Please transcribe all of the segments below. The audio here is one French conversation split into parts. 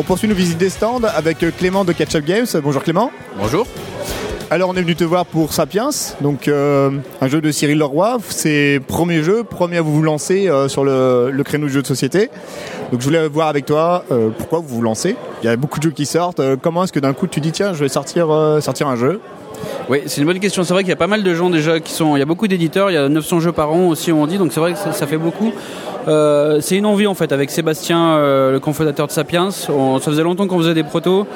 poursuit nos visites des stands avec Clément de Catch Up Games. Bonjour Clément. Bonjour. Alors on est venu te voir pour Sapiens, donc un jeu de Cyril Leroy. C'est premier à vous lancer sur le créneau de jeu de société. Donc je voulais voir avec toi pourquoi vous vous lancez. Il y a beaucoup de jeux qui sortent. Comment est-ce que d'un coup tu dis tiens je vais sortir un jeu? Oui, c'est une bonne question. C'est vrai qu'il y a pas mal de gens déjà il y a beaucoup d'éditeurs, il y a 900 jeux par an aussi on dit, donc c'est vrai que ça fait beaucoup. C'est une envie en fait avec Sébastien, le cofondateur de Sapiens. Ça faisait longtemps qu'on faisait des protos.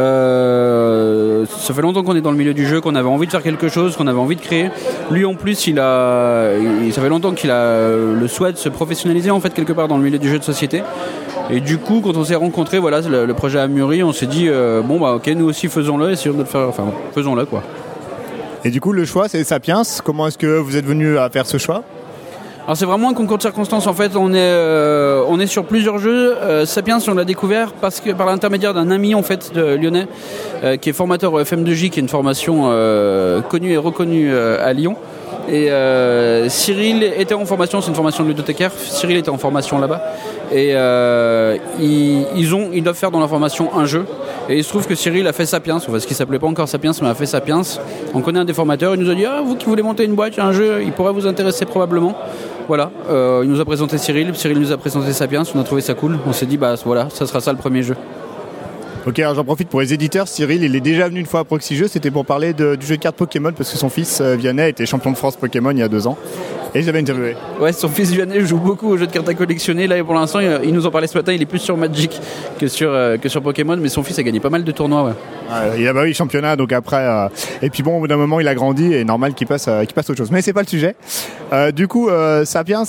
Ça fait longtemps qu'on est dans le milieu du jeu, qu'on avait envie de faire quelque chose, qu'on avait envie de créer. Lui en plus, ça fait longtemps qu'il a le souhait de se professionnaliser en fait quelque part dans le milieu du jeu de société. Et du coup, quand on s'est rencontrés, voilà, le projet a mûri. On s'est dit ok, nous aussi faisons-le, essayons de le faire. Enfin, faisons-le quoi. Et du coup, le choix c'est Sapiens. Comment est-ce que vous êtes venu à faire ce choix? Alors c'est vraiment un concours de circonstances en fait, on est sur plusieurs jeux. Sapiens on l'a découvert par l'intermédiaire d'un ami en fait de lyonnais qui est formateur au FM2J, qui est une formation connue et reconnue à Lyon. Et Cyril était en formation, c'est une formation de ludothécaire. Cyril était en formation là-bas et ils doivent faire dans la formation un jeu. Et il se trouve que Cyril a fait Sapiens, enfin ce qui s'appelait pas encore Sapiens mais a fait Sapiens. On connaît un des formateurs, il nous a dit vous qui voulez monter une boîte, il y a un jeu, il pourrait vous intéresser probablement. Voilà, il nous a présenté Cyril nous a présenté Sapiens, on a trouvé ça cool. On s'est dit voilà, ça sera ça le premier jeu. Ok, alors j'en profite pour les éditeurs. Cyril, il est déjà venu une fois à Proxy Jeux, c'était pour parler du jeu de cartes Pokémon parce que son fils Vianney était champion de France Pokémon il y a 2 ans. Et je l'avais interviewé. Ouais, son fils Vianney joue beaucoup aux jeux de cartes à collectionner. Là, pour l'instant, il nous en parlait ce matin, il est plus sur Magic que sur Pokémon, mais son fils a gagné pas mal de tournois. Ouais. Il a championnat, donc après. Et puis bon, au bout d'un moment, il a grandi et normal qu'il passe à autre chose. Mais c'est pas le sujet. Du coup, Sapiens,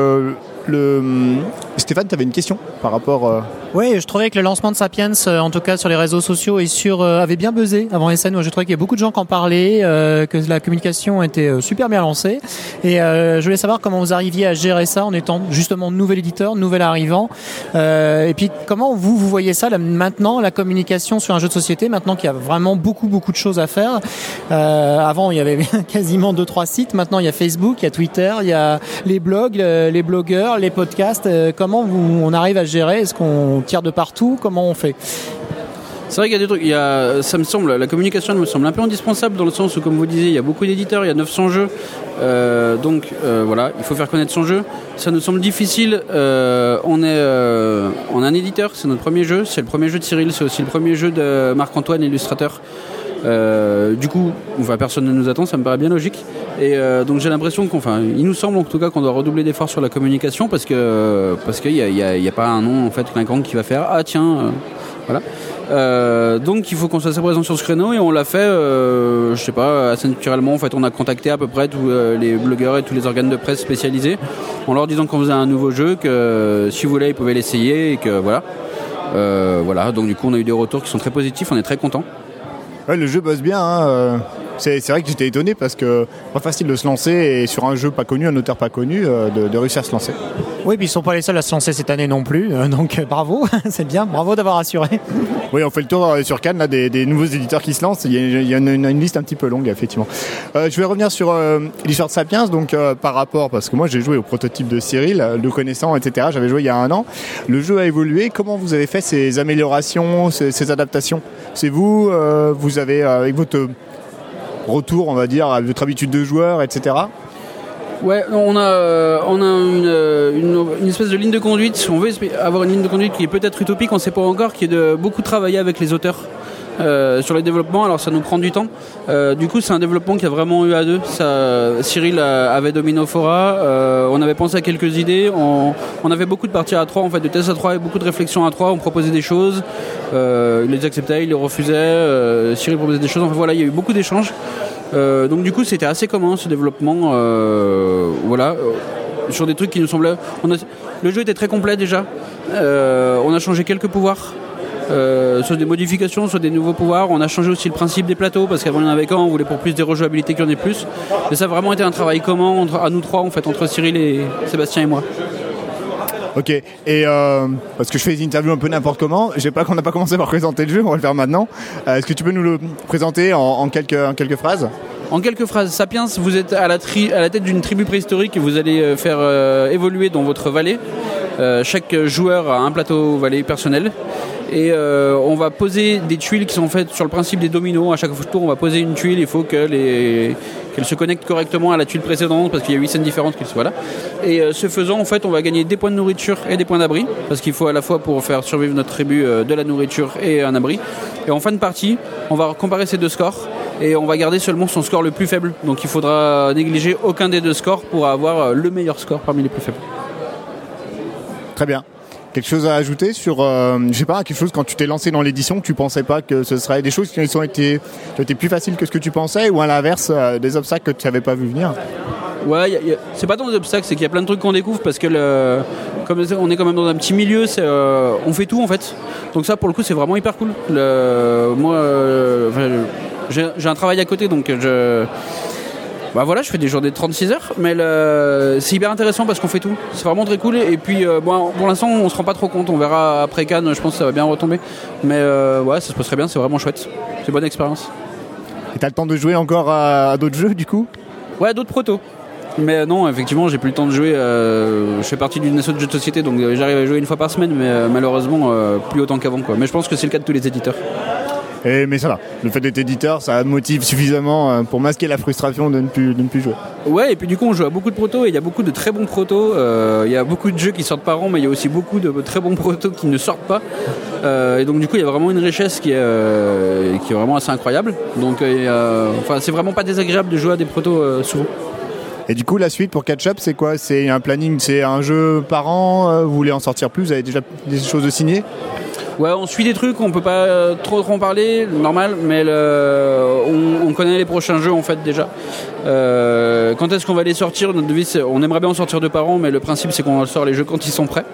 Stéphane, tu avais une question par rapport. Oui, je trouvais que le lancement de Sapiens, en tout cas sur les réseaux sociaux et avait bien buzzé avant SN. Je trouvais qu'il y a beaucoup de gens qui en parlaient, que la communication était super bien lancée. Et je voulais savoir comment vous arriviez à gérer ça en étant justement nouvel éditeur, nouvel arrivant. Et puis comment vous voyez ça maintenant, la communication sur un jeu de société, maintenant qu'il y a vraiment beaucoup de choses à faire. Avant, il y avait quasiment 2-3 sites. Maintenant, il y a Facebook, il y a Twitter, il y a les blogs, les blogueurs, les podcasts. Comment on arrive à gérer? Est-ce qu'on tire de partout? Comment on fait? C'est vrai qu'il y a des trucs, ça me semble, la communication me semble un peu indispensable dans le sens où, comme vous disiez, il y a beaucoup d'éditeurs, il y a 900 jeux, donc voilà, il faut faire connaître son jeu. Ça nous semble difficile, on est un éditeur, c'est notre premier jeu, c'est le premier jeu de Cyril, c'est aussi le premier jeu de Marc-Antoine, illustrateur. Du coup, personne ne nous attend, ça me paraît bien logique. Et donc j'ai l'impression il nous semble en tout cas qu'on doit redoubler d'efforts sur la communication parce qu'il y a pas un nom en fait clinquant qui va faire voilà. Donc il faut qu'on soit assez présent sur ce créneau et on l'a fait, je sais pas, assez naturellement. En fait, on a contacté à peu près tous les blogueurs et tous les organes de presse spécialisés en leur disant qu'on faisait un nouveau jeu, que si vous voulez, ils pouvaient l'essayer et que voilà. Voilà. Donc du coup, on a eu des retours qui sont très positifs. On est très contents. Ouais, le jeu bosse bien. C'est vrai que j'étais étonné parce que pas facile de se lancer et sur un jeu pas connu, un auteur pas connu, de réussir à se lancer. Oui, puis ils sont pas les seuls à se lancer cette année non plus, donc bravo, c'est bien, bravo d'avoir assuré. Oui, on fait le tour sur Cannes là, des nouveaux éditeurs qui se lancent. Il y a une liste un petit peu longue, effectivement. Je vais revenir sur l'histoire de Sapiens, donc par rapport, parce que moi j'ai joué au prototype de Cyril, le connaissant, etc. J'avais joué il y a 1 an. Le jeu a évolué. Comment vous avez fait ces améliorations, ces adaptations? C'est vous avez avec votre retour, on va dire, à votre habitude de joueur, etc. Ouais, on a une espèce de ligne de conduite. On veut avoir une ligne de conduite qui est peut-être utopique, on ne sait pas encore, qui est de beaucoup travailler avec les auteurs sur les développements. Alors ça nous prend du temps. Du coup, c'est un développement qui a vraiment eu à deux. Cyril avait Dominofora. On avait pensé à quelques idées. On avait beaucoup de parties à 3, en fait, de tests à 3 et beaucoup de réflexions à 3. On proposait des choses. Il les acceptait, il les refusait. Cyril proposait des choses. Enfin voilà, il y a eu beaucoup d'échanges. Donc du coup, c'était assez commun ce développement. Sur des trucs qui nous semblaient. Le jeu était très complet déjà. On a changé quelques pouvoirs. Soit des modifications, soit des nouveaux pouvoirs. On a changé aussi le principe des plateaux parce qu'avant il y en avait qu'un, on voulait pour plus des rejouabilités qu'il y en ait plus. Mais ça a vraiment été un travail commun à nous trois en fait, entre Cyril et Sébastien et moi. Ok, et parce que je fais des interviews un peu n'importe comment, qu'on n'a pas commencé par présenter le jeu, on va le faire maintenant. Est-ce que tu peux nous le présenter en quelques phrases ? En quelques phrases, Sapiens, vous êtes à la tête d'une tribu préhistorique et vous allez faire évoluer dans votre vallée. Chaque joueur a un plateau vallée personnel. Et on va poser des tuiles qui sont faites sur le principe des dominos. À chaque tour, on va poser une tuile. Il faut qu'elle se connecte correctement à la tuile précédente parce qu'il y a 8 scènes différentes. Voilà. Et ce faisant, en fait, on va gagner des points de nourriture et des points d'abri parce qu'il faut à la fois pour faire survivre notre tribu de la nourriture et un abri. Et en fin de partie, on va comparer ces deux scores et on va garder seulement son score le plus faible. Donc il faudra négliger aucun des deux scores pour avoir le meilleur score parmi les plus faibles. Très bien. Quelque chose à ajouter sur, je sais pas, quelque chose quand tu t'es lancé dans l'édition, que tu pensais pas que ce serait des choses qui ont été plus faciles que ce que tu pensais, ou à l'inverse, des obstacles que tu n'avais pas vu venir? Ouais, c'est pas tant des obstacles, c'est qu'il y a plein de trucs qu'on découvre parce que comme on est quand même dans un petit milieu, on fait tout en fait. Donc ça, pour le coup, c'est vraiment hyper cool. Moi, j'ai un travail à côté, donc bah voilà, je fais des journées de 36 heures, mais c'est hyper intéressant parce qu'on fait tout. C'est vraiment très cool. Et puis, bon, pour l'instant, on se rend pas trop compte. On verra après Cannes, je pense que ça va bien retomber. Mais ouais, ça se passerait bien, c'est vraiment chouette. C'est une bonne expérience. Et t'as le temps de jouer encore à d'autres jeux, du coup? Ouais, d'autres protos. Mais non, effectivement, j'ai plus le temps de jouer. Je fais partie d'une asso de jeux de société, donc j'arrive à jouer une fois par semaine, mais malheureusement, plus autant qu'avant, quoi. Mais je pense que c'est le cas de tous les éditeurs. Mais ça va, le fait d'être éditeur, ça motive suffisamment pour masquer la frustration de ne plus jouer. Ouais, et puis du coup on joue à beaucoup de protos et il y a beaucoup de très bons protos. Il y a beaucoup de jeux qui sortent par an, mais il y a aussi beaucoup de très bons protos qui ne sortent pas. Et donc du coup il y a vraiment une richesse qui est vraiment assez incroyable. Donc c'est vraiment pas désagréable de jouer à des protos souvent. Et du coup la suite pour Catch Up, c'est quoi? C'est un planning, c'est un jeu par an? Vous voulez en sortir plus? Vous avez déjà des choses de signer? Ouais, on suit des trucs, on peut pas trop en parler, normal, mais on connaît les prochains jeux en fait déjà. Quand est-ce qu'on va les sortir? Notre devise, on aimerait bien en sortir 2 par an, mais le principe c'est qu'on sort les jeux quand ils sont prêts.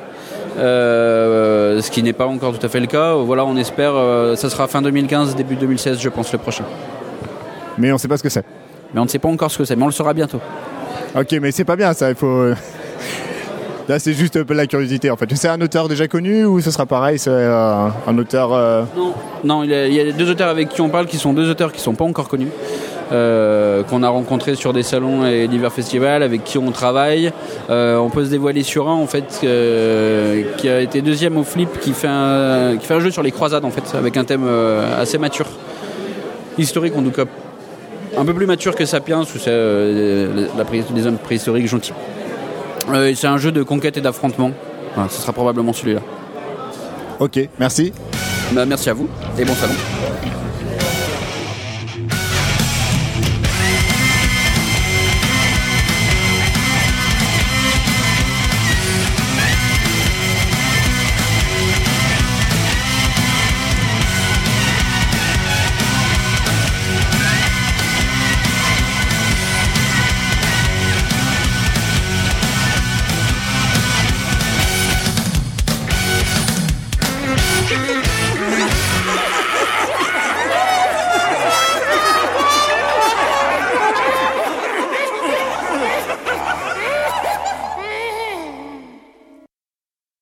Ce qui n'est pas encore tout à fait le cas. Voilà, on espère, ça sera fin 2015, début 2016, je pense, le prochain. Mais on sait pas ce que c'est. Mais on ne sait pas encore ce que c'est, mais on le saura bientôt. Ok, mais c'est pas bien ça, il faut... Là, c'est juste un peu la curiosité, en fait. C'est un auteur déjà connu ou ce sera pareil, c'est un auteur... Non, il y a 2 auteurs avec qui on parle qui sont 2 auteurs qui sont pas encore connus, qu'on a rencontrés sur des salons et divers festivals, avec qui on travaille. On peut se dévoiler sur un, en fait, qui a été 2e au Flip, qui fait un jeu sur les croisades, en fait, avec un thème assez mature, historique, en tout cas. Un peu plus mature que Sapiens, où c'est les hommes préhistoriques gentils. C'est un jeu de conquête et d'affrontement. Voilà, ce sera probablement celui-là. Ok, merci. Bah, merci à vous et bon salon. Thank you.